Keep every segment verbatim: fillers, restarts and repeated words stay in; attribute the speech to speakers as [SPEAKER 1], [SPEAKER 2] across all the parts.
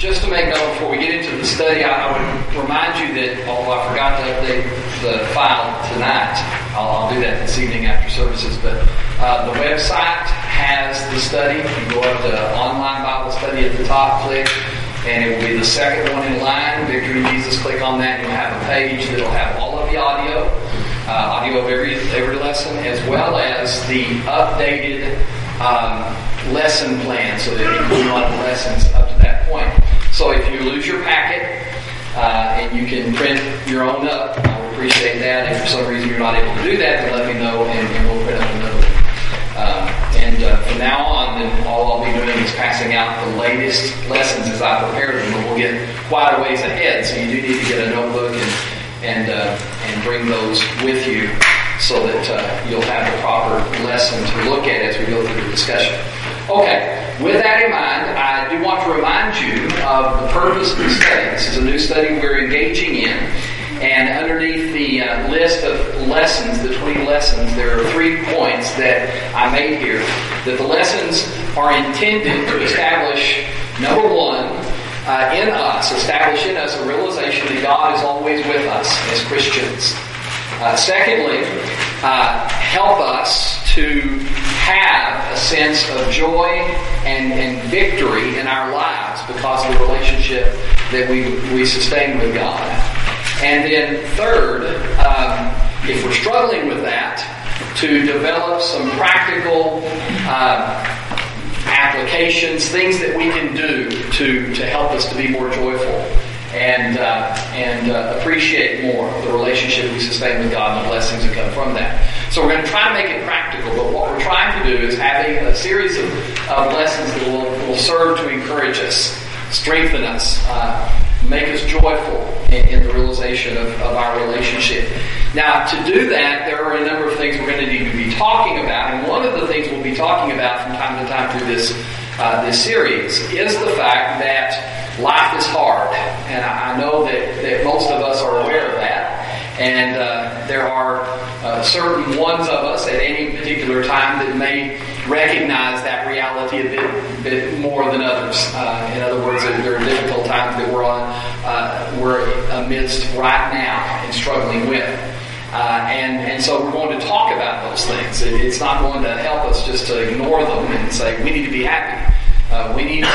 [SPEAKER 1] just to make note before we get into the study, I, I would remind you that, although I forgot to update the file tonight, I'll, I'll do that this evening after services, but uh, the website has the study. You go up to Online Bible Study at the top, click, and it will be the second one in line, Victory in Jesus. Click on that, and you'll have a page that will have all of the audio, uh, audio of every, every lesson, as well as the updated um, lesson plan, so that you can do on the lessons up to that point. So if you lose your packet, uh, and you can print your own up, I would appreciate that. If for some reason you're not able to do that, then let me know, and, and we'll print up another one. Uh, and uh, from now on, then all I'll be doing is passing out the latest lessons as I prepare them, but we'll get quite a ways ahead, so you do need to get a notebook and and uh, and bring those with you so that uh, you'll have the proper lesson to look at as we go through the discussion. Okay, with that in mind, I do want to remind you of the purpose of the study. This is a new study we're engaging in. And underneath the uh, list of lessons, the twenty lessons, there are three points that I made here. That the lessons are intended to establish, number one, uh, in us, establish in us a realization that God is always with us as Christians. Uh, secondly, uh, help us to have a sense of joy and, and victory in our lives because of the relationship that we, we sustain with God. And then third, um, if we're struggling with that, to develop some practical uh, applications, things that we can do to, to help us to be more joyful and uh, and uh, appreciate more the relationship we sustain with God and the blessings that come from that. So we're going to try to make it practical, but what we're trying to do is having a series of, of lessons that will, will serve to encourage us, strengthen us, uh, make us joyful in, in the realization of, of our relationship. Now, to do that, there are a number of things we're going to need to be talking about, and one of the things we'll be talking about from time to time through this uh, this series is the fact that life is hard, and I know that, that most of us are aware of that, and uh, there are uh, certain ones of us at any particular time that may recognize that reality a bit, bit more than others. Uh, in other words, there are difficult times that we're on, uh, we're amidst right now and struggling with. Uh, and, and so we're going to talk about those things. It, it's not going to help us just to ignore them and say, we need to be happy. Uh, we need to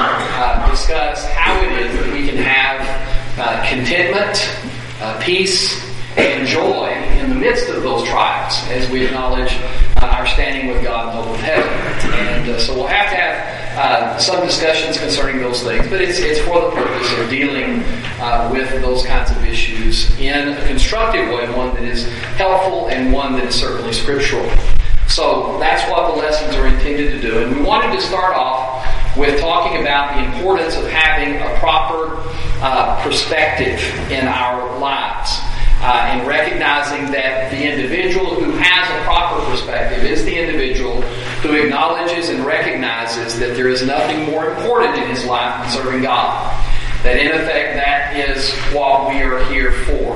[SPEAKER 1] uh, discuss how it is that we can have uh, contentment, uh, peace, and joy in the midst of those trials as we acknowledge uh, our standing with God in the hope of heaven. And uh, so we'll have to have uh, some discussions concerning those things, but it's, it's for the purpose of dealing uh, with those kinds of issues in a constructive way, one that is helpful and one that is certainly scriptural. So that's what the lessons are intended to do. And we wanted to start off with talking about the importance of having a proper uh, perspective in our lives. Uh, and recognizing that the individual who has a proper perspective is the individual who acknowledges and recognizes that there is nothing more important in his life than serving God. That in effect, that is what we are here for.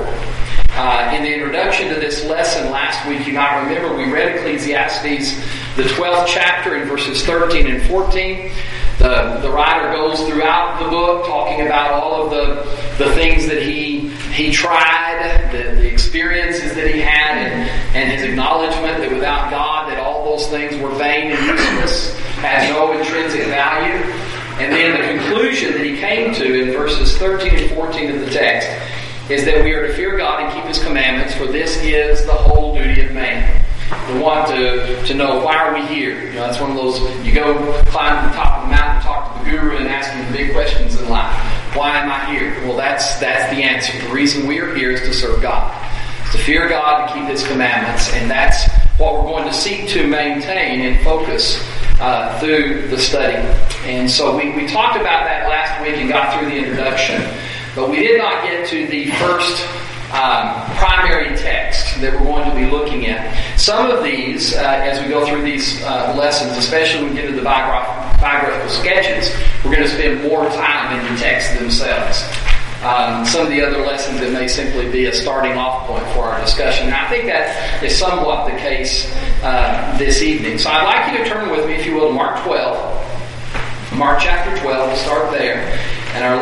[SPEAKER 1] Uh, in the introduction to this lesson last week, you might remember we read Ecclesiastes, the twelfth chapter in verses thirteen and fourteen. The, the writer goes throughout the book talking about all of the, the things that he he tried, the, the experiences that he had, and, and his acknowledgement that without God that all those things were vain and useless, has no intrinsic value. And then the conclusion that he came to in verses thirteen and fourteen of the text is that we are to fear God and keep His commandments, for this is the whole duty of man. We want to, to know, why are we here? You know, that's one of those, you go climb to the top of the mountain, talk to the guru, and ask him the big questions in life. Why am I here? Well, that's that's the answer. The reason we are here is to serve God. It's to fear God and keep His commandments, and that's what we're going to seek to maintain and focus uh, through the study. And so we, we talked about that last week and got through the introduction, but we did not get to the first Um, primary text that we're going to be looking at. Some of these, uh, as we go through these uh, lessons, especially when we get into the biograph- biographical sketches, we're going to spend more time in the text themselves. Um, some of the other lessons, it may simply be a starting off point for our discussion. Now, I think that is somewhat the case uh, this evening. So I'd like you to turn with me, if you will, to Mark twelve. Mark chapter twelve, we'll start there. And our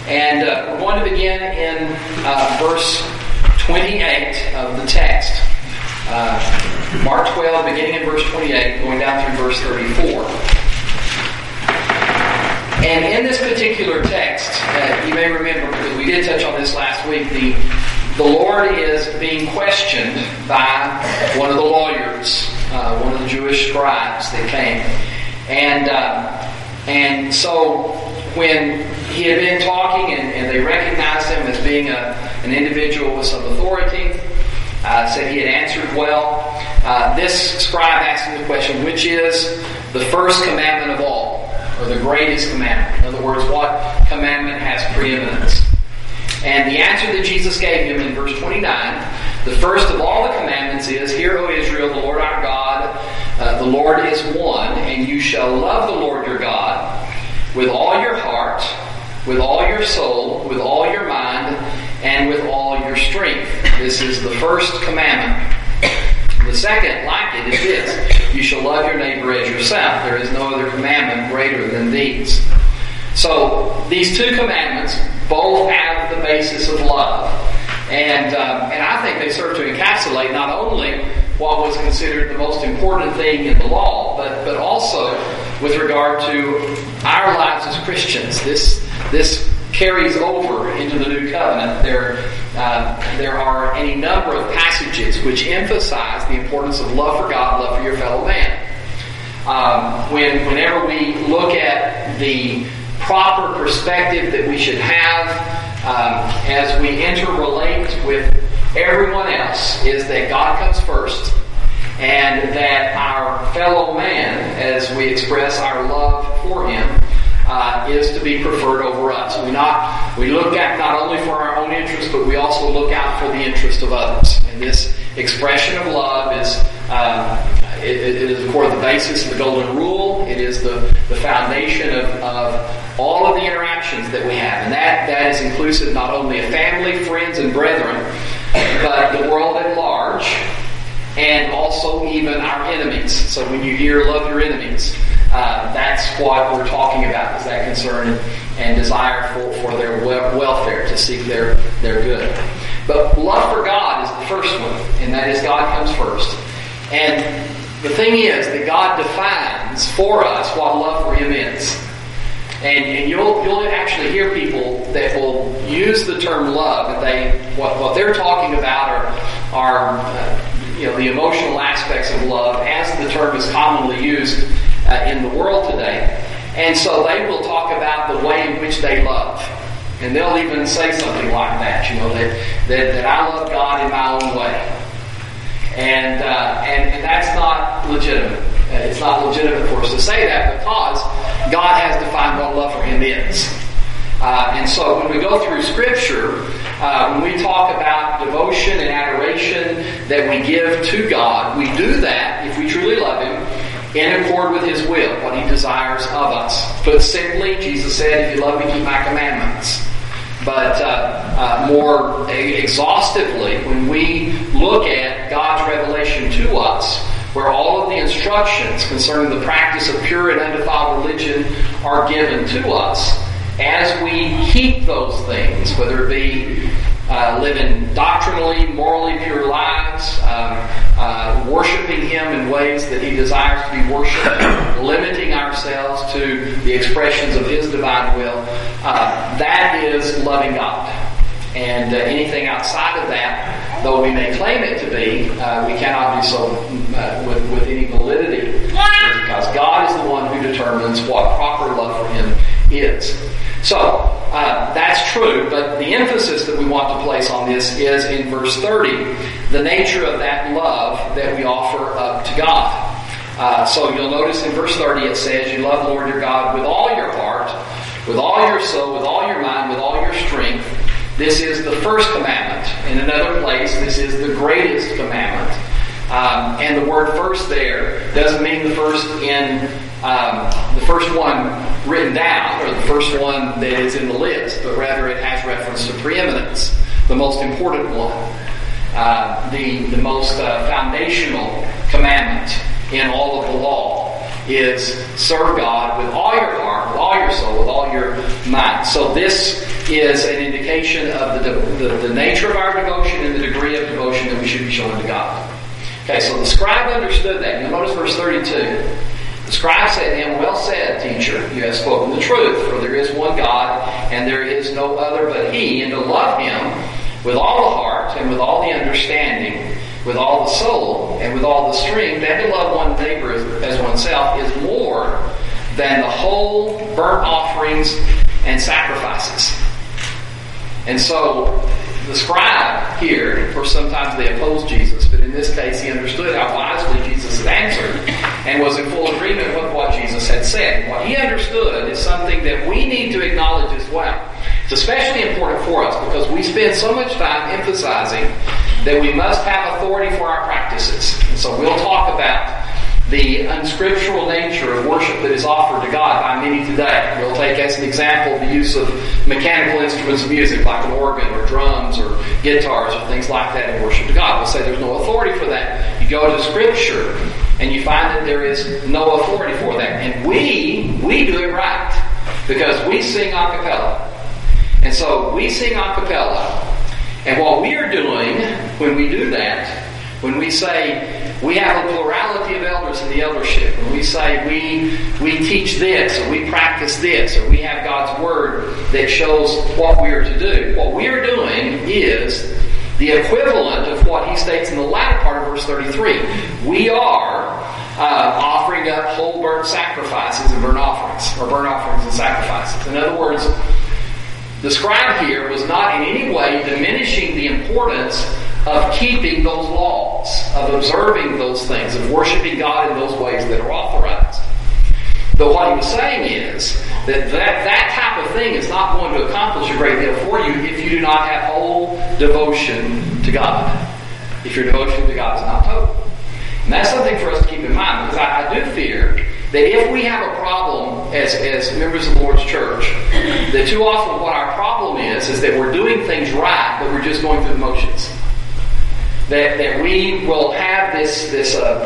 [SPEAKER 1] And uh, we're going to begin in uh, verse twenty-eight of the text. Uh, Mark twelve, beginning in verse twenty-eight, going down through verse thirty-four. And in this particular text, uh, you may remember, because we did touch on this last week, the, the Lord is being questioned by one of the lawyers, uh, one of the Jewish scribes that came. And uh, and so when he had been talking and, and they recognized him as being a, an individual with some authority, uh, said he had answered well, uh, this scribe asked him the question, which is the first commandment of all, or the greatest commandment? In other words, what commandment has preeminence? And the answer that Jesus gave him in verse twenty-nine, the first of all the commandments is, Hear, O Israel, the Lord our God, uh, the Lord is one, and you shall love the Lord your God with all your heart, with all your soul, with all your mind, and with all your strength. This is the first commandment. The second, like it, is this: you shall love your neighbor as yourself. There is no other commandment greater than these. So, these two commandments both have the basis of love. And, um, and I think they serve to encapsulate not only what was considered the most important thing in the law, but, but also with regard to our lives as Christians. This, this carries over into the New Covenant. There, uh, there are any number of passages which emphasize the importance of love for God, love for your fellow man. Um, when, whenever we look at the proper perspective that we should have um, as we interrelate with everyone else, is that God comes first, and that our fellow man, as we express our love for him, uh, is to be preferred over us. We not we look at not only for our own interest, but we also look out for the interest of others. And this expression of love is um, it, it is, of course, the basis of the Golden Rule. It is the, the foundation of, of all of the interactions that we have. And that, that is inclusive not only of family, friends, and brethren, but the world at large, and also even our enemies. So when you hear love your enemies, uh, that's what we're talking about, is that concern and, and desire for, for their welfare, to seek their, their good. But love for God is the first one, and that is God comes first. And the thing is that God defines for us what love for him is. And, and you'll you'll actually hear people that will use the term love, and they what, what they're talking about are are uh, you know the emotional aspects of love, as the term is commonly used uh, in the world today. And so they will talk about the way in which they love, and they'll even say something like that, you know, that that, that I love God in my own way, and uh, and and that's not legitimate. It's not legitimate for us to say that, because God has defined what love for him is. Uh, and so when we go through Scripture, uh, when we talk about devotion and adoration that we give to God, we do that, if we truly love him, in accord with his will, what he desires of us. Put simply, Jesus said, if you love me, keep my commandments. But uh, uh, more exhaustively, when we look at God's revelation to us, where all of the instructions concerning the practice of pure and undefiled religion are given to us, as we keep those things, whether it be uh, living doctrinally, morally pure lives, um, uh, worshiping him in ways that he desires to be worshipped, limiting ourselves to the expressions of his divine will, uh, that is loving God. And uh, anything outside of that, though we may claim it to be, uh, we cannot do so uh, with, with any validity, because God is the one who determines what proper love for him is. So, uh, that's true, but the emphasis that we want to place on this is in verse thirty, the nature of that love that we offer up to God. Uh, so you'll notice in verse thirty it says, you love the Lord your God with all your heart, with all your soul, with all your mind, with all your strength. This is the first commandment. In another place, this is the greatest commandment. Um, and the word first there doesn't mean the first in um, the first one written down, or the first one that is in the list, but rather it has reference to preeminence, the most important one, uh, the the most uh, foundational commandment in all of the law is serve God with all your heart, with all your soul, with all your mind. So this is an indication of the, the, the nature of our devotion and the degree of devotion that we should be showing to God. Okay, so the scribe understood that. You'll notice verse thirty-two. The scribe said to him, "Well said, teacher, you have spoken the truth, for there is one God, and there is no other but He, and to love Him with all the heart, and with all the understanding, with all the soul, and with all the strength, and to love one neighbor as, as oneself is more than the whole burnt offerings and sacrifices." And so, the scribe here, of course sometimes they oppose Jesus, but in this case he understood how wisely Jesus had answered and was in full agreement with what Jesus had said. What he understood is something that we need to acknowledge as well. It's especially important for us because we spend so much time emphasizing that we must have authority for our practices. And so we'll talk about the unscriptural nature of worship that is offered to God by many today. We'll take as an example the use of mechanical instruments of music like an organ or drums or guitars or things like that in worship to God. We'll say there's no authority for that. You go to Scripture and you find that there is no authority for that. And we, we do it right because we sing a cappella. And so we sing a cappella. And what we are doing when we do that, when we say we have a plurality of elders in the eldership, when we say we we teach this, or we practice this, or we have God's Word that shows what we are to do, what we are doing is the equivalent of what he states in the latter part of verse thirty-three. We are uh, offering up whole burnt sacrifices and burnt offerings, or burnt offerings and sacrifices. In other words, the scribe here was not in any way diminishing the importance of keeping those laws, of observing those things, of worshiping God in those ways that are authorized. But what he was saying is that that, that type of thing is not going to accomplish a great deal for you if you do not have whole devotion to God. If your devotion to God is not total. And that's something for us to keep in mind, because I, I do fear that if we have a problem as, as members of the Lord's church, that too often what our problem is, is that we're doing things right, but we're just going through the motions. That, that we will have this this uh,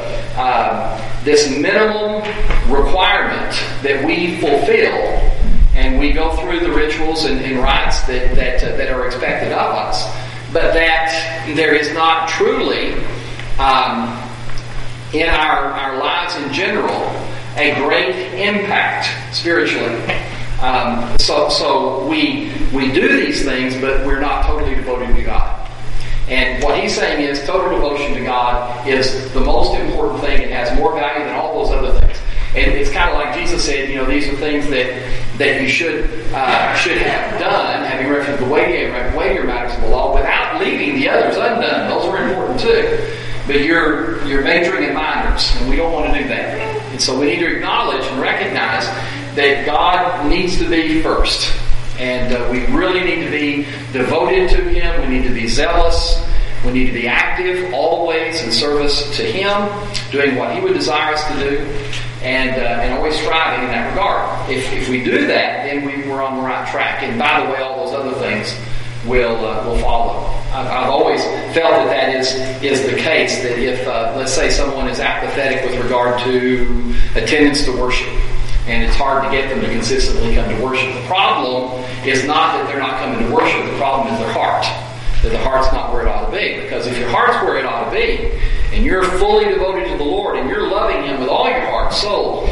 [SPEAKER 1] uh, this minimum requirement that we fulfill, and we go through the rituals and, and rites that that, uh, that are expected of us, but that there is not truly um, in our, our lives in general a great impact spiritually. Um, so so we we do these things, but we're not totally devoted to God. And what he's saying is total devotion to God is the most important thing. It has more value than all those other things. And it's kind of like Jesus said, you know, these are things that that you should uh, should have done, having referenced the weightier, weightier matters of the law, without leaving the others undone. Those are important too. But you're you're majoring in minors, and we don't want to do that. And so we need to acknowledge and recognize that God needs to be first. And uh, we really need to be devoted to Him. We need to be zealous. We need to be active always in service to Him, doing what He would desire us to do, and uh, and always striving in that regard. If if we do that, then we, we're on the right track. And by the way, all those other things will uh, will follow. I've, I've always felt that that is is the case. That if uh, let's say someone is apathetic with regard to attendance to worship, and it's hard to get them to consistently come to worship. The problem is not that they're not coming to worship. The problem is their heart. That the heart's not where it ought to be. Because if your heart's where it ought to be, and you're fully devoted to the Lord, and you're loving Him with all your heart, soul,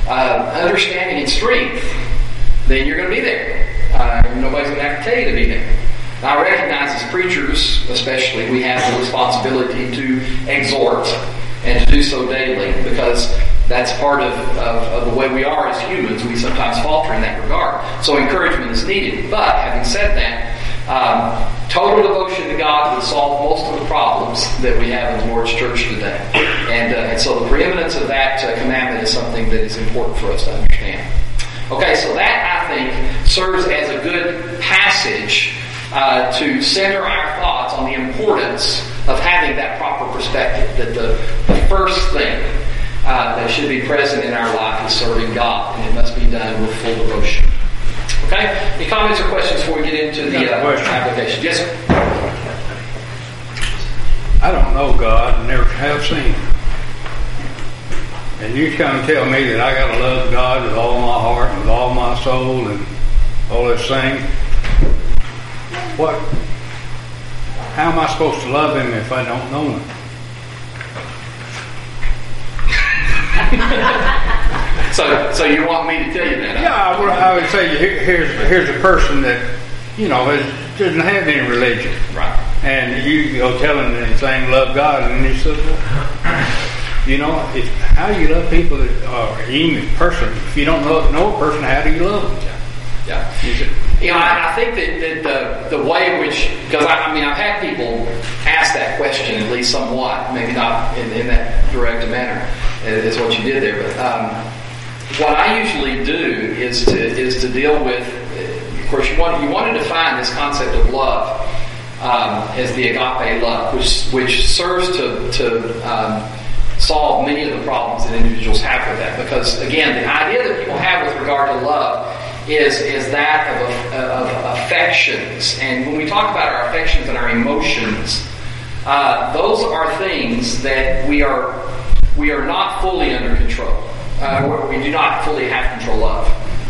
[SPEAKER 1] uh, understanding, and strength, then you're going to be there. Uh, nobody's going to have to tell you to be there. Now, I recognize as preachers, especially, we have the responsibility to exhort and to do so daily, because that's part of, of, of the way we are as humans. We sometimes falter in that regard. So encouragement is needed. But having said that, um, total devotion to God will solve most of the problems that we have in the Lord's church today. And, uh, and so the preeminence of that uh, commandment is something that is important for us to understand. Okay, so that, I think, serves as a good passage uh, to center our thoughts on the importance of having that proper perspective. That the, the first thing Uh, that should be present in our life is serving God, and it must be done with full devotion. Okay? Any comments or questions before we get into the uh, application? Yes, sir?
[SPEAKER 2] I don't know God and never have seen Him. And you come and tell me that I got to love God with all my heart, with all my soul, and all this thing. what? How am I supposed to love him if I don't know him?
[SPEAKER 1] so, so you want me to tell you that?
[SPEAKER 2] Yeah, I would, I would say here, here's here's a person that you know has, doesn't have any religion,
[SPEAKER 1] right?
[SPEAKER 2] And you go telling them and saying love God, and you say, well, you know, if, how do you love people that are even a person? If you don't know, know a person, how do you love them?
[SPEAKER 1] Yeah. You know, I, I think that, that the the way in which, because I, I mean, I've had people ask that question at least somewhat, maybe not in, in that direct manner as what you did there, but um, what I usually do is to is to deal with. Of course, you want you want to define this concept of love um, as the agape love, which which serves to to um, solve many of the problems that individuals have with that. Because again, the idea that people have with regard to love is is that of, of affections. And when we talk about our affections and our emotions, uh, those are things that we are we are not fully under control. Uh, we do not fully have control of.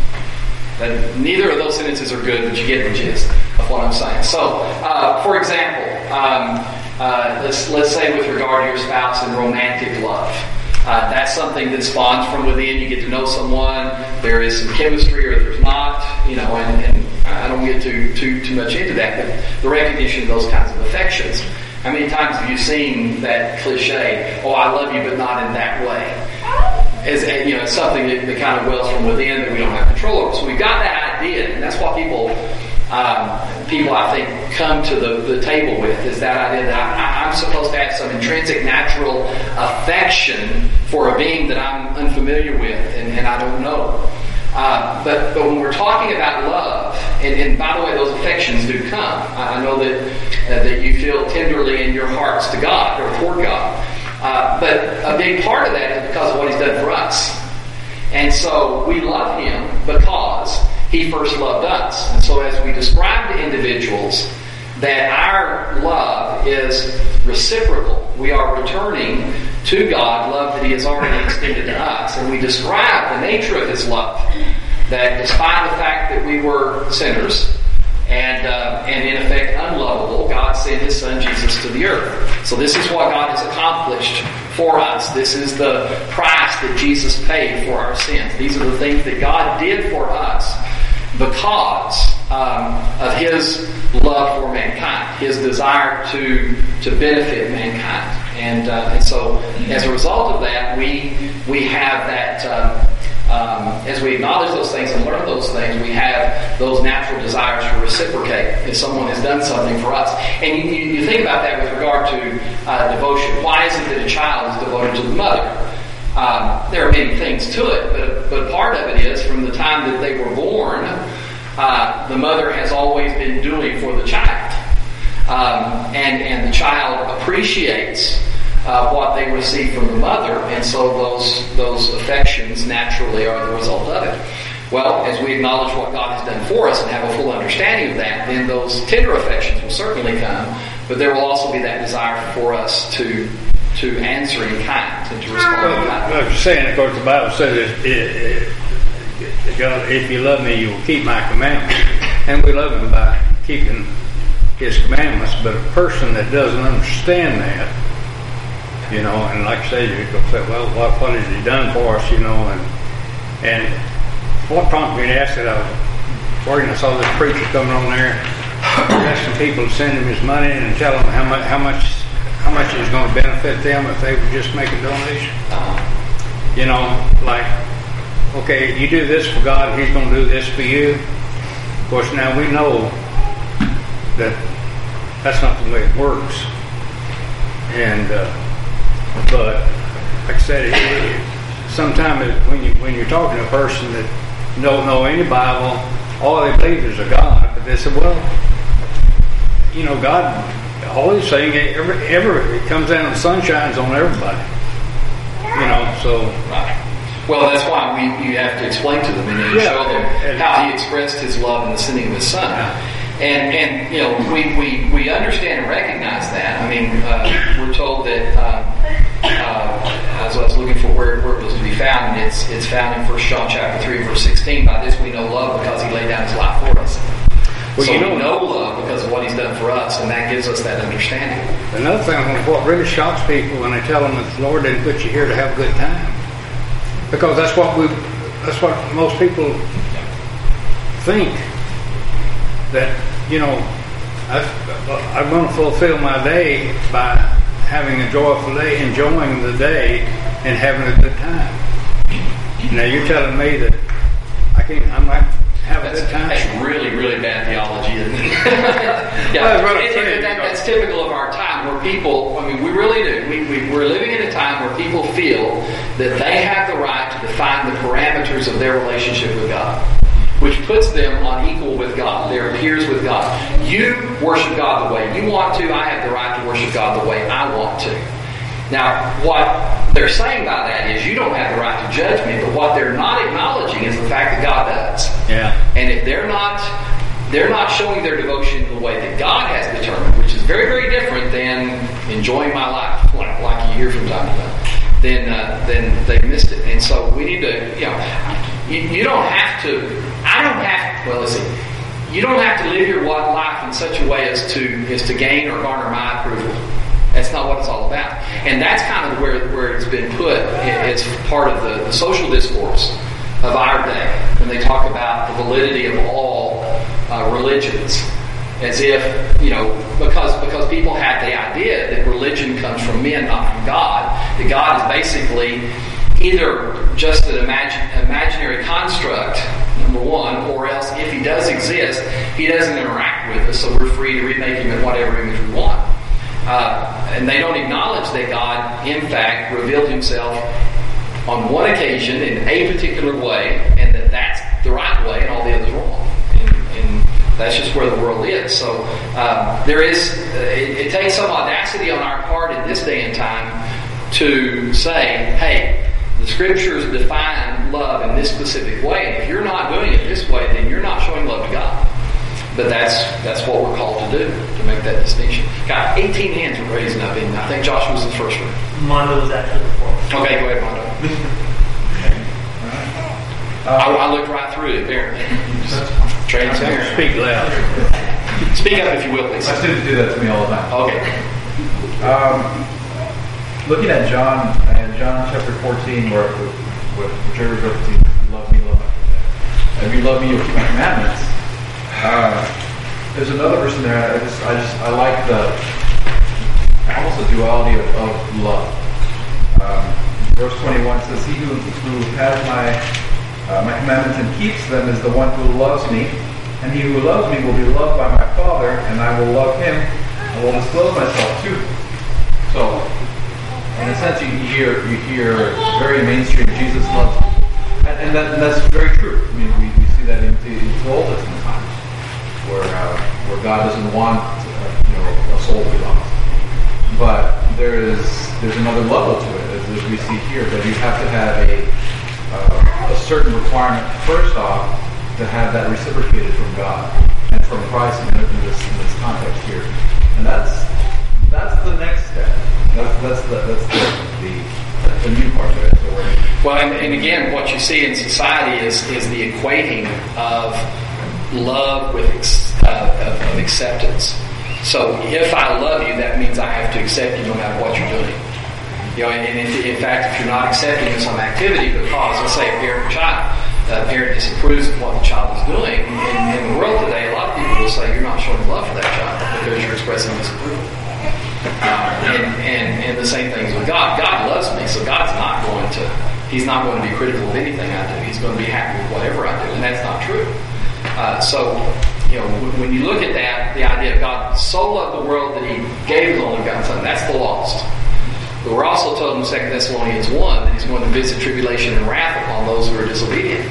[SPEAKER 1] But neither of those sentences are good, but you get the gist of what I'm saying. So, uh, for example, um, uh, let's let's say with regard to your spouse and romantic love. Uh, that's something that spawns from within. You get to know someone. There is some chemistry, or there's not. You know, and, and I don't get too too too much into that. But the recognition of those kinds of affections. How many times have you seen that cliche? Oh, I love you, but not in that way. As you know, it's something that, that kind of wells from within that we don't have control over. So we've got that idea, and that's what people um, people I think come to the, the table with, is that idea that I, I'm supposed to have some intrinsic natural affection for a being that I'm unfamiliar with and, and I don't know. Uh, but but when we're talking about love, and, and by the way, those affections do come. I, I know that uh, that you feel tenderly in your hearts to God or toward God. Uh, but a big part of that is because of what He's done for us. And so we love Him because He first loved us. And so as we describe to individuals that our love is reciprocal, we are returning to God love that He has already extended to us. And we describe the nature of His love, that despite the fact that we were sinners, And uh, and in effect unlovable, God sent His Son Jesus to the earth. So this is what God has accomplished for us. This is the price that Jesus paid for our sins. These are the things that God did for us because um, of His love for mankind, His desire to to benefit mankind. And uh, and so as a result of that, we we have that. Um, Um, as we acknowledge those things and learn those things, we have those natural desires to reciprocate if someone has done something for us. And you, you, you think about that with regard to uh, devotion. Why is it that a child is devoted to the mother? Um, there are many things to it, but but part of it is from the time that they were born, uh, the mother has always been doing for the child, um, and and the child appreciates Uh, what they receive from the mother, and so those those affections naturally are the result of it. Well, as we acknowledge what God has done for us and have a full understanding of that, then those tender affections will certainly come, but there will also be that desire for us to to answer in kind and to respond in kind.
[SPEAKER 2] Well, I'm saying, of course, the Bible says, it, it, it, God, if you love me, you will keep my commandments. And we love Him by keeping His commandments, but a person that doesn't understand that, you know, and like I say, you go say, well, what, what has He done for us, you know, and and what prompted me to ask that, I was working, I saw this preacher coming on there, asking people to send him his money and tell them how much, how much, how much it was going to benefit them if they would just make a donation. You know, like, okay, you do this for God, He's going to do this for you. Of course, now we know that that's not the way it works. And, uh, But like I said, it, it, sometimes when you when you're talking to a person that don't know any Bible, all they believe is a God. But they say, well, you know, God, all He's saying, every, every it comes down, the sun shines on everybody. You know, so.
[SPEAKER 1] Right. Well, that's why we you have to explain to them and you
[SPEAKER 2] yeah,
[SPEAKER 1] show them
[SPEAKER 2] and,
[SPEAKER 1] how He expressed His love in the sending of His Son.
[SPEAKER 2] Yeah.
[SPEAKER 1] And, and you know, we, we, we understand and recognize that. I mean, uh, we're told that, uh, uh, as I was looking for where, where it was to be found, and it's, it's found in First John chapter three, verse sixteen. By this we know love, because He laid down His life for us.
[SPEAKER 2] Well,
[SPEAKER 1] so
[SPEAKER 2] you
[SPEAKER 1] we
[SPEAKER 2] know,
[SPEAKER 1] know love because of what He's done for us, and that gives us that understanding.
[SPEAKER 2] Another thing, what really shocks people when they tell them that the Lord didn't put you here to have a good time, because that's what we, that's what most people think. That you know, I, I'm going to fulfill my day by having a joyful day, enjoying the day, and having a good time. Now you're telling me that I can't. I'm not have
[SPEAKER 1] That's,
[SPEAKER 2] a good time.
[SPEAKER 1] that's really, really bad theology, isn't it? yeah,
[SPEAKER 2] Well, that's what I'm
[SPEAKER 1] it- it-
[SPEAKER 2] saying,
[SPEAKER 1] that-
[SPEAKER 2] because-
[SPEAKER 1] that's typical of our time, where people. I mean, we really do. We, we we're living in a time where people feel that they have the right to define the parameters of their relationship with God, which puts them on equal with God, their peers with God. You worship God the way you want to. I have the right to worship God the way I want to. Now, what they're saying by that is you don't have the right to judge me, but what they're not acknowledging is the fact that God does.
[SPEAKER 2] Yeah.
[SPEAKER 1] And if they're not they're not showing their devotion in the way that God has determined, which is very, very different than enjoying my life, like, like you hear from time to time, then uh, then they missed it. And so we need to, you know, you, you don't have to, I don't have, well, let's see, you don't have to live your life in such a way as to as to gain or garner my approval. That's not what it's all about. And that's kind of where, where it's been put as part of the, the social discourse of our day, when they talk about the validity of all uh, religions. As if, you know, because because people have the idea that religion comes from men, not from God, that God is basically either just an imagine, imaginary construct, number one, or else if He does exist, He doesn't interact with us, so we're free to remake Him in whatever image we want. Uh, and they don't acknowledge that God, in fact, revealed Himself on one occasion in a particular way, and that that's the right way and all the others wrong. And, and that's just where the world is. So um, there is, uh, it, it takes some audacity on our part in this day and time to say, hey, the Scriptures define love in this specific way, and if you're not doing it this way, then you're not showing love to God. But that's that's what we're called to do, to make that distinction. Got eighteen hands were raising up, and I think Joshua was the first one.
[SPEAKER 3] Mondo was actually before.
[SPEAKER 1] Okay, go ahead, Mondo.
[SPEAKER 4] Uh,
[SPEAKER 1] I, I looked right through it, apparently. Transparent.
[SPEAKER 2] Speak loud.
[SPEAKER 1] Speak up if you will, please.
[SPEAKER 4] My students do that to me all the time.
[SPEAKER 1] Okay.
[SPEAKER 4] Um, looking at John and John chapter fourteen, where where Jerry wrote to you, love me, love my commandments. If you love me, you'll keep my commandments. Uh, there's another verse in there. I just, I just, I like the almost the duality of, of love. Um, verse twenty-one says, "He who, who has my uh, my commandments and keeps them is the one who loves me, and he who loves me will be loved by my Father, and I will love him and will disclose myself to him." So, in a sense, you hear you hear very mainstream Jesus loves me, and, and, that, and that's very true. I mean, we, we see that in the Old Testament times, where uh, where God doesn't want uh, you know a soul to be lost. But there is there's another level to it, as, as we see here, that you have to have a uh, a certain requirement first off to have that reciprocated from God and from Christ in this in this context here, and that's that's the next step. That's that's the that's the the, the new part of it. So we're,
[SPEAKER 1] Well, and, and again, what you see in society is is the equating of love with ex, uh, of, of acceptance. So if I love you, that means I have to accept you no matter what you're doing. You know, and, and in, in fact, if you're not accepting of some activity because, let's say, a parent or child, a parent disapproves of what the child is doing, in, in the world today, a lot of people will say you're not showing love for that child because you're expressing disapproval. Uh, and, and and the same thing is with God. God loves me, so God's not going to. He's not going to be critical of anything I do. He's going to be happy with whatever I do, and that's not true. Uh, so, you know, when you look at that, the idea of God so loved the world that He gave His only begotten Son, that's the lost. But we're also told in Second Thessalonians one that He's going to visit tribulation and wrath upon those who are disobedient.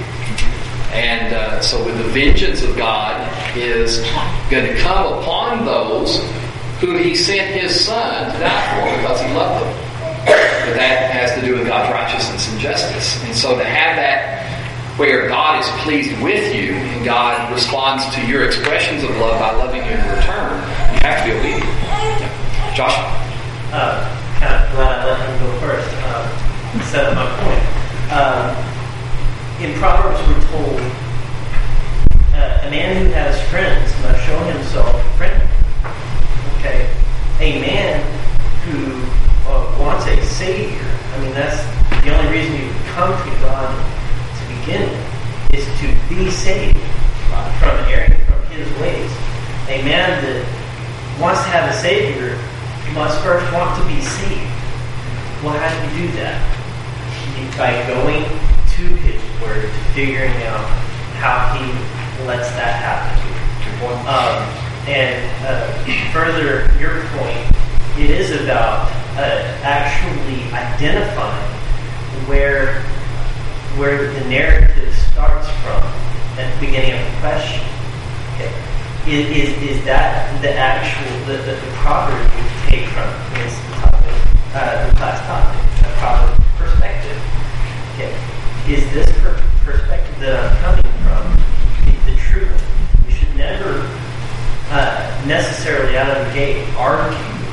[SPEAKER 1] And uh, so, with the vengeance of God is going to come upon those who He sent His Son to die for because He loved them. But that has to do with God's righteousness and justice. And so to have that where God is pleased with you and God responds to your expressions of love by loving you in return, you have to be obedient. Josh?
[SPEAKER 3] Uh, kind of glad I let him go first. Uh, set up my point. Uh, in Proverbs we're told uh, a man who has friends must show himself friendly. Okay, a man who uh, wants a savior. I mean, that's the only reason you come to God to begin with, is to be saved from erring from his ways. A man that wants to have a savior must first want to be saved. Well, how do you do that? By going to his word, figuring out how he lets that happen. Um, and uh, further, your point, it is about uh, actually identifying where where the narrative starts from at the beginning of the question. Okay. Is, is, is that the actual, the, the, the proverb you take from this topic, uh, the class topic, a proverb perspective? Okay. Is this per- perspective that I'm coming from the, the true one? We should never uh, necessarily out of the gate argue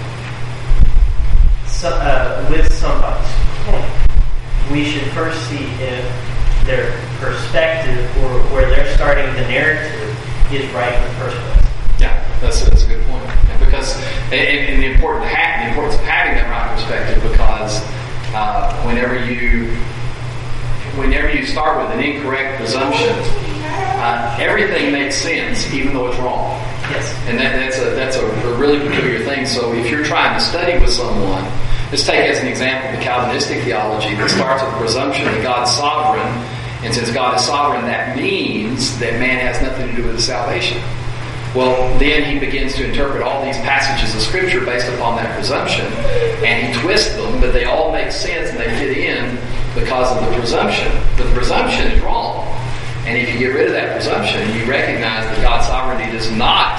[SPEAKER 3] so, uh, with somebody's point. We should first see if their perspective or where they're starting the narrative is right in the first place.
[SPEAKER 1] Yeah, that's, that's a good point. And because and, and the important ha- the importance of having that right perspective, because uh, whenever you whenever you start with an incorrect presumption, uh, everything makes sense, even though it's wrong.
[SPEAKER 3] Yes.
[SPEAKER 1] And that, that's a that's a, a really peculiar thing. So if you're trying to study with someone, let's take as an example the Calvinistic theology that starts with the presumption that God's sovereign, and since God is sovereign, that means that man has nothing to do with his salvation. Well, then he begins to interpret all these passages of Scripture based upon that presumption, and he twists them, but they all make sense and they fit in because of the presumption. But the presumption is wrong. And if you get rid of that presumption, you recognize that God's sovereignty does not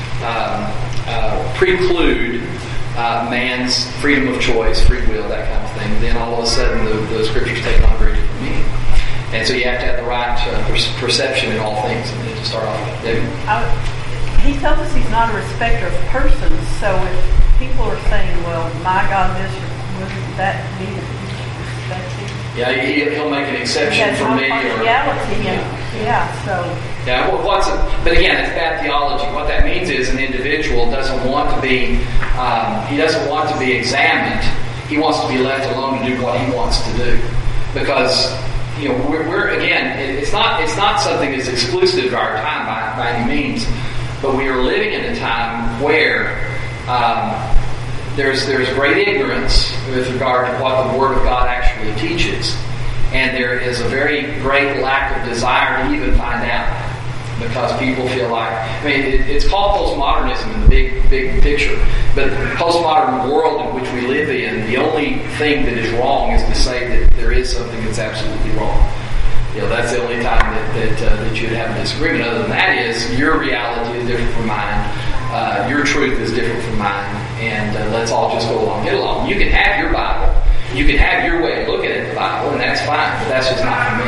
[SPEAKER 1] um, uh, preclude uh, man's freedom of choice, free will, that kind of thing. Then all of a sudden the, the Scriptures take on a very different meaning. And so you have to have the right uh, per- perception in all things. And then to start off with, David?
[SPEAKER 5] I, he tells us he's not a respecter of persons, so if people are saying, well, my God, this, wouldn't that be the perspective?
[SPEAKER 1] Yeah, he, he'll make an exception
[SPEAKER 5] That's
[SPEAKER 1] for me. Or,
[SPEAKER 5] partiality, and, yeah, so...
[SPEAKER 1] Yeah, well, what's a, but again, it's bad theology. What that means is an individual doesn't want to be, um, he doesn't want to be examined. He wants to be left alone to do what he wants to do. Because, you know, we're, we're again, it's not it's not something that's exclusive to our time by, by any means, but we are living in a time where um, there's there's great ignorance with regard to what the Word of God actually teaches, and there is a very great lack of desire to even find out, because people feel like, I mean, it, it's called postmodernism in the big big picture, but the postmodern world in which we live in, the only thing that is wrong is to say that there is something that's absolutely wrong. You know, that's the only time that that, uh, that you'd have a disagreement. Other than that is, your reality is different from mine, uh, your truth is different from mine, and uh, let's all just go along, get along. You can have your Bible, you can have your way of looking at the Bible, and that's fine, but that's just not for me.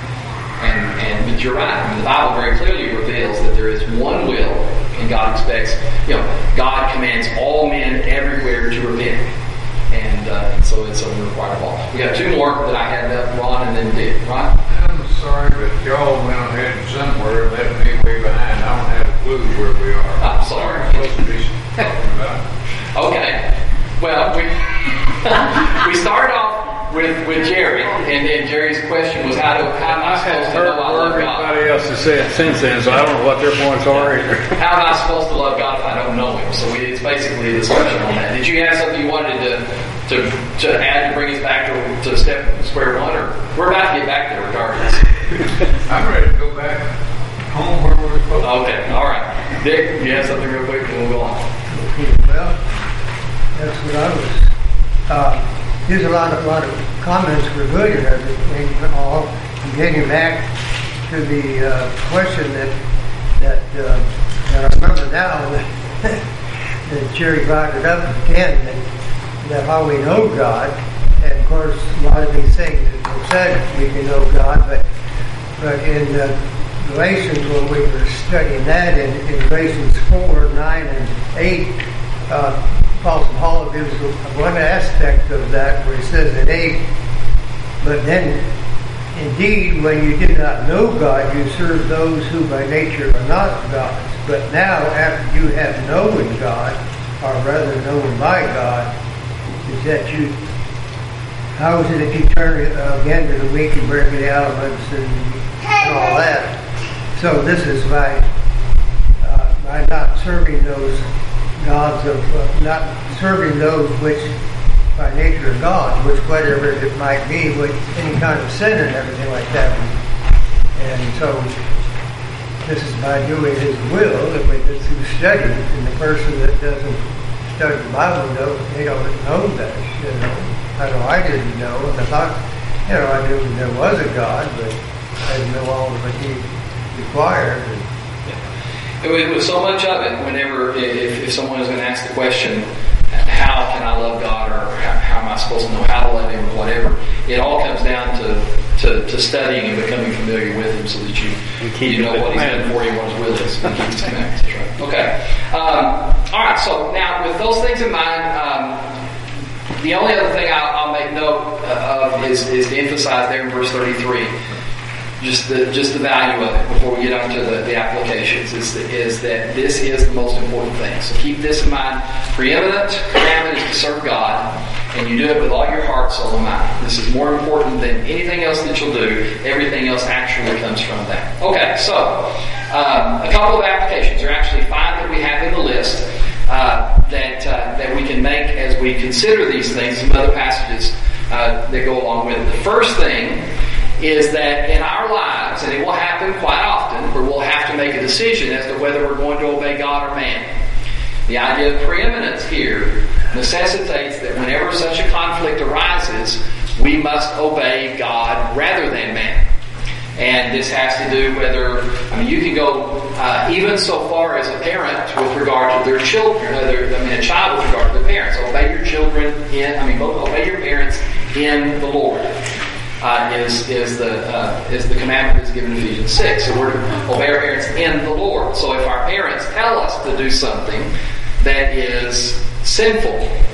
[SPEAKER 1] And, and but you're right. I mean, the Bible very clearly reveals that there is one will, and God expects, you know, God commands all men everywhere to repent, and, uh, and so it's something required of all. We got two more that I had up, Ron, and then Dick. Ron?
[SPEAKER 2] I'm sorry, but y'all went ahead somewhere and left me way behind. I don't have a clue where we are.
[SPEAKER 1] I'm sorry.
[SPEAKER 2] What we're supposed to be talking about.
[SPEAKER 1] Okay. Well, we we started off with, with Jerry, and then Jerry's question was how do how am I
[SPEAKER 2] I
[SPEAKER 1] supposed
[SPEAKER 2] have
[SPEAKER 1] to
[SPEAKER 2] heard
[SPEAKER 1] know I love God?
[SPEAKER 2] everybody else has said since then, so I don't know what their points are either.
[SPEAKER 1] How am I supposed to love God if I don't know Him? So we, it's basically a discussion on that. Did you have something you wanted to to, to add to bring us back to, to step square one, or we're about to get back there regardless?
[SPEAKER 2] I'm ready to go back home where we're supposed to.
[SPEAKER 1] Okay, all right. Dick, you have something real quick, and we'll go on.
[SPEAKER 6] Well, that's what I was. Uh, there's a lot of lot of comments were good and everything, all getting back to the uh, question that that, uh, that I remember now that, that Jerry brought it up again, that, that how we know God, and of course a lot of these things that were said we can know God, but but in the Galatians when we were studying that in, in Galatians four, nine, and eight. Uh, Apostle Paul gives one aspect of that where he says in eight, but then Indeed, when you did not know God, you served those who by nature are not gods. But now, after you have known God, or rather known by God, is that you, how is it that you turn uh, again to the weak and break the elements and, and all that? So this is by, uh, by not serving those gods of, uh, not serving those which by nature are gods, which whatever it might be, with any kind of sin and everything like that. And so this is by doing His will, that we do through study, and the person that doesn't study the Bible, don't, they don't know that, you know. I know I didn't know, and I thought, you know, I knew there was a God, but I didn't know all that He required. And,
[SPEAKER 1] It was so much of it, whenever, if, if someone is going to ask the question, how can I love God, or how, how am I supposed to know how to love Him, or whatever, it all comes down to, to, to studying and becoming familiar with Him so that you, you know what He's done for you, what His will is, and keep His commandments. That's right. Okay. Um, all right, so now with those things in mind, um, the only other thing I'll, I'll make note of is, is to emphasize there in verse thirty-three, just the just the value of it before we get on to the, the applications, is, the, is that this is the most important thing. So keep this in mind. Preeminent commandment is to serve God, and you do it with all your heart, soul, and mind. This is more important than anything else that you'll do. Everything else actually comes from that. Okay, so um, a couple of applications. There are actually five that we have in the list uh, that uh, that we can make as we consider these things. Some other passages uh, that go along with it. The first thing is that in our lives, and it will happen quite often, where we'll have to make a decision as to whether we're going to obey God or man. The idea of preeminence here necessitates that whenever such a conflict arises, we must obey God rather than man. And this has to do whether, I mean, you can go uh, even so far as a parent with regard to their children, uh, their, I mean, a child with regard to their parents. Obey your children in, I mean, obey your parents in the Lord. Uh, is is the uh, is the commandment that's given in Ephesians six. So we're to obey our parents in the Lord. So if our parents tell us to do something that is sinful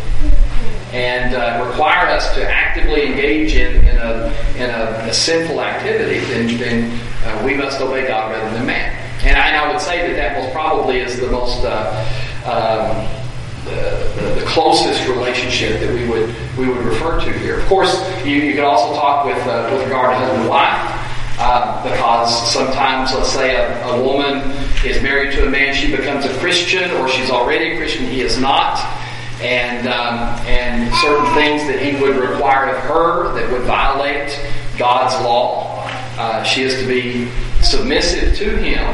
[SPEAKER 1] and uh, require us to actively engage in, in a in a, a sinful activity, then then uh, we must obey God rather than man. And I, and I would say that that most probably is the most uh, um, The, the, the closest relationship that we would we would refer to here. Of course, you, you could also talk with uh, with regard to husband and wife, uh, because sometimes, let's say, a, a woman is married to a man, she becomes a Christian, or she's already a Christian, he is not, and um, and certain things that he would require of her that would violate God's law, uh, she is to be submissive to him.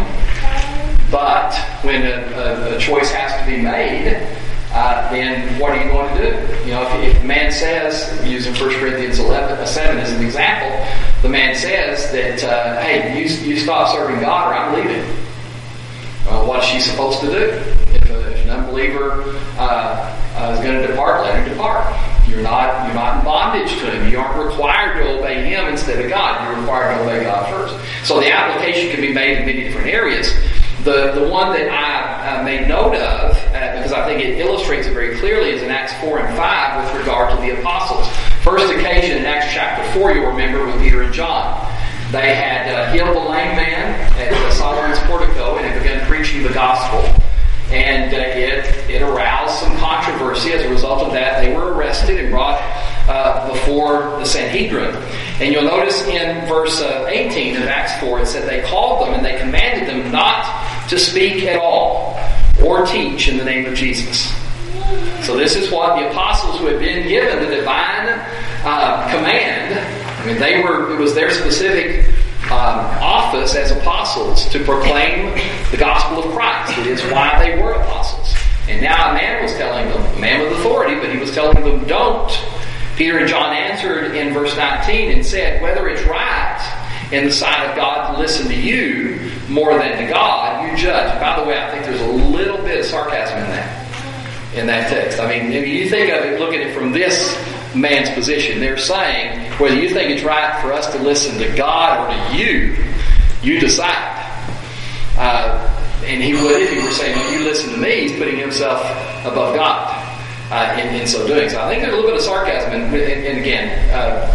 [SPEAKER 1] But when a, a, a choice has to be made, Uh, then what are you going to do? You know, if, if the man says, using First Corinthians eleven, seven as an example, the man says that, uh, hey, you, you stop serving God or I'm leaving. Well, what is she supposed to do? If, a, if an unbeliever uh, uh, is going to depart, let him depart. You're not, you're not in bondage to him. You aren't required to obey him instead of God. You're required to obey God first. So the application can be made in many different areas. The the one that I uh, made note of, uh, because I think it illustrates it very clearly, is in Acts four and five with regard to the apostles. First occasion in Acts chapter four, you'll remember, with Peter and John. They had uh, healed the lame man at Solomon's portico and had begun preaching the gospel. And uh, it, it aroused some controversy. As a result of that, they were arrested and brought uh, before the Sanhedrin. And you'll notice in verse uh, eighteen of Acts four, it said they called them and they commanded them not to speak at all or teach in the name of Jesus. So this is what the apostles who had been given the divine uh, command, I mean, they were, it was their specific um, office as apostles to proclaim the gospel of Christ. It is why they were apostles. And now a man was telling them, a man with authority, but he was telling them, don't. Peter and John answered in verse nineteen and said, whether it's right in the sight of God to listen to you more than to God, you judge. By the way, I think there's a little bit of sarcasm in that, in that text. I mean, if you think of it, look at it from this man's position. They're saying, whether you think it's right for us to listen to God or to you, you decide. Uh, and he would if he were saying, well, you listen to me, he's putting himself above God uh, in, in so doing. So I think there's a little bit of sarcasm. And, and, and again, uh,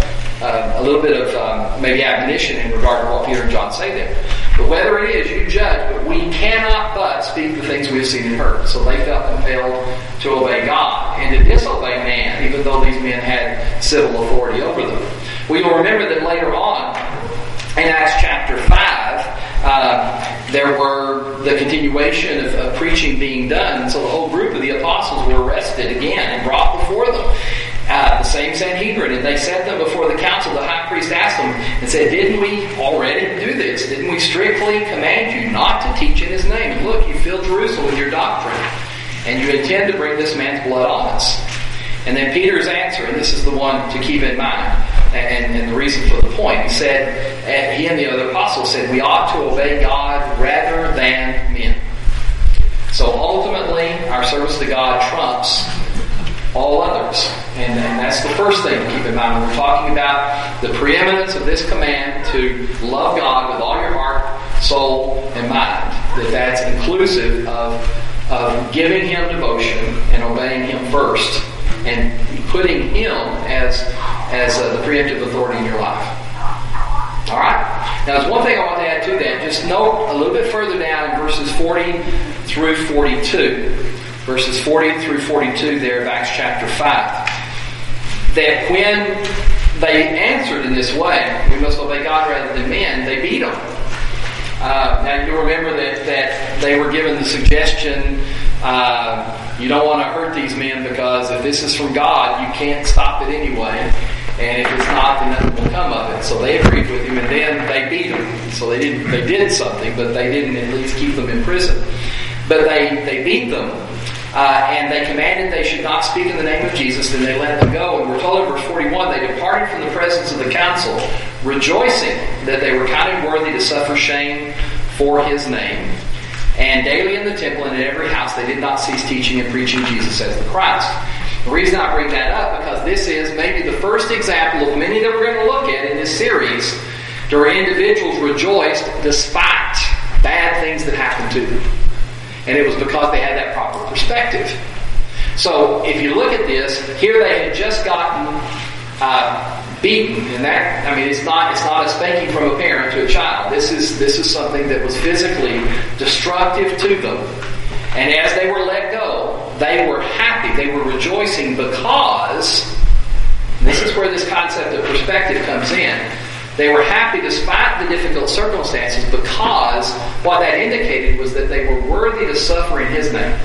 [SPEAKER 1] uh, a little bit of um, maybe admonition in regard to what Peter and John say there. But whether it is, you judge, but we cannot but speak the things we have seen and heard. So they felt compelled to obey God and to disobey man, even though these men had civil authority over them. Well, you'll remember that later on, in Acts chapter five, uh, there were the continuation of, of preaching being done, and so the whole group of the apostles were arrested again and brought before them. Uh, the same Sanhedrin, and they set them before the council. The high priest asked them and said, "Didn't we already do this? Didn't we strictly command you not to teach in his name? And look, you filled Jerusalem with your doctrine, and you intend to bring this man's blood on us." And then Peter's answer, and this is the one to keep in mind, and, and the reason for the point, he said, and he and the other apostles said, "We ought to obey God rather than men." So ultimately, our service to God trumps all others. And, and that's the first thing to keep in mind when we're talking about the preeminence of this command to love God with all your heart, soul, and mind. That that's inclusive of, of giving Him devotion and obeying Him first, and putting Him as, as uh, the preemptive authority in your life. Alright? Now there's one thing I want to add to that. Just note a little bit further down in verses forty through forty-two. Verses forty through forty-two there of Acts chapter five. That when they answered in this way, we must obey God rather than men, they beat them. Uh, now you'll remember that, that they were given the suggestion, uh, you don't want to hurt these men because if this is from God, you can't stop it anyway. And if it's not, then nothing will come of it. So they agreed with him, and then they beat him. So they didn't. They did something, but they didn't at least keep them in prison. But they, they beat them. Uh, and they commanded they should not speak in the name of Jesus, and they let them go. And we're told in verse forty-one, they departed from the presence of the council, rejoicing that they were counted worthy to suffer shame for His name. And daily in the temple and in every house they did not cease teaching and preaching Jesus as the Christ. The reason I bring that up, because this is maybe the first example of many that we're going to look at in this series, where individuals rejoiced despite bad things that happened to them. And it was because they had that proper perspective. So, if you look at this, here they had just gotten uh, beaten, and that, I mean, it's not it's not a spanking from a parent to a child. This is this is something that was physically destructive to them. And as they were let go, they were happy, they were rejoicing because, this is where this concept of perspective comes in. They were happy despite the difficult circumstances because what that indicated was that they were worthy to suffer in His name.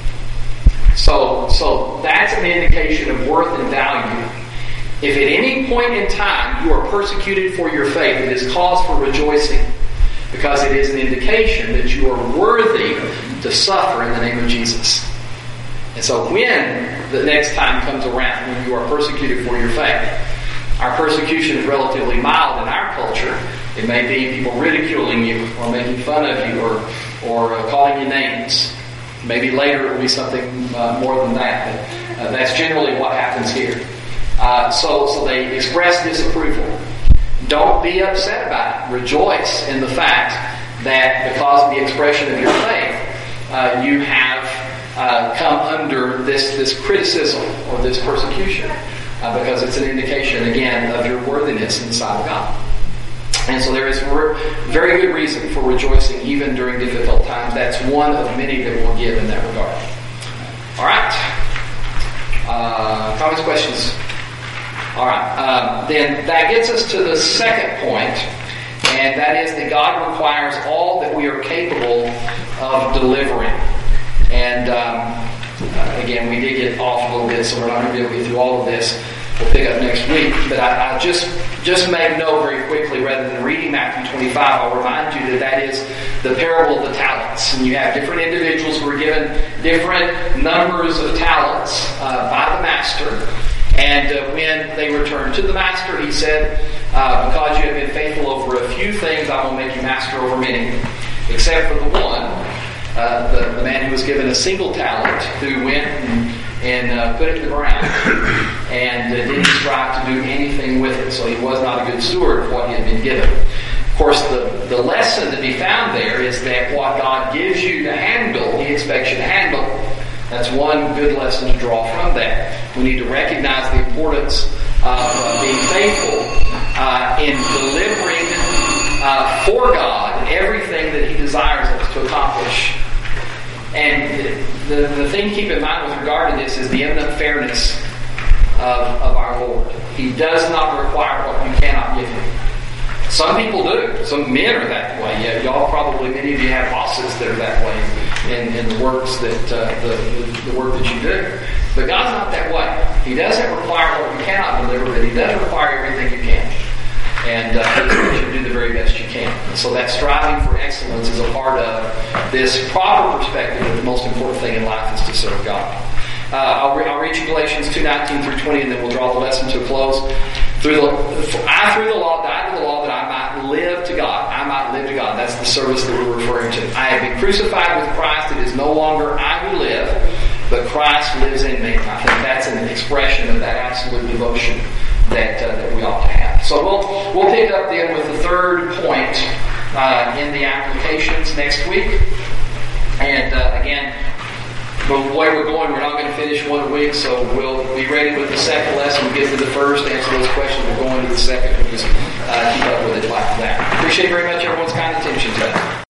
[SPEAKER 1] So, so that's an indication of worth and value. If at any point in time you are persecuted for your faith, it is cause for rejoicing, because it is an indication that you are worthy to suffer in the name of Jesus. And so when the next time comes around, when you are persecuted for your faith, our persecution is relatively mild in our culture. It may be people ridiculing you or making fun of you or, or uh, calling you names. Maybe later it will be something uh, more than that. But uh, that's generally what happens here. Uh, so, so they express disapproval. Don't be upset about it. Rejoice in the fact that because of the expression of your faith, uh, you have uh, come under this, this criticism or this persecution. Uh, because it's an indication, again, of your worthiness in the sight of God. And so there is very good reason for rejoicing even during difficult times. That's one of many that we'll give in that regard. All right. Uh, comments, questions? All right. Um, then that gets us to the second point, and that is that God requires all that we are capable of delivering. And um, Uh, again, we did get off a little bit, so we're not going to be able to get through all of this. We'll pick up next week. But I, I just just make note very quickly, rather than reading Matthew twenty-five, I'll remind you that that is the parable of the talents. And you have different individuals who are given different numbers of talents uh, by the master. And uh, when they returned to the master, he said, uh, because you have been faithful over a few things, I will make you master over many. Except for the one, Uh, the, the man who was given a single talent, who went and, and uh, put it in the ground and uh, didn't strive to do anything with it. So he was not a good steward of what he had been given. Of course, the, the lesson to be found there is that what God gives you to handle, He expects you to handle. That's one good lesson to draw from that. We need to recognize the importance of uh, being faithful uh, in delivering uh, for God everything that He desires us to accomplish. And the, the thing to keep in mind with regard to this is the eminent fairness of, of our Lord. He does not require what you cannot give Him. Some people do. Some men are that way. Yeah, y'all probably, many of you have bosses that are that way in, in the works that uh, the, the, the work that you do. But God's not that way. He doesn't require what you cannot deliver, but He does require everything you can. And uh, He expects you to do the very best you can. And so that striving for excellence is a part of this proper perspective that the most important thing in life is to serve God. Uh, I'll, re- I'll read you Galatians two nineteen through twenty, and then we'll draw the lesson to a close. Through the, I through the law died to the law that I might live to God. I might live to God. That's the service that we're referring to. I have been crucified with Christ. It is no longer I who live, but Christ lives in me. I think that's an expression of that absolute devotion that uh, that we ought to have. So we'll we'll pick up then with the third point uh, in the applications next week. And uh, again, the way we're going, we're not going to finish one a week, so we'll be ready with the second lesson. We'll get to the first, answer those questions. We'll go into the second. We'll just uh, keep up with it like that. Appreciate very much everyone's kind attention today.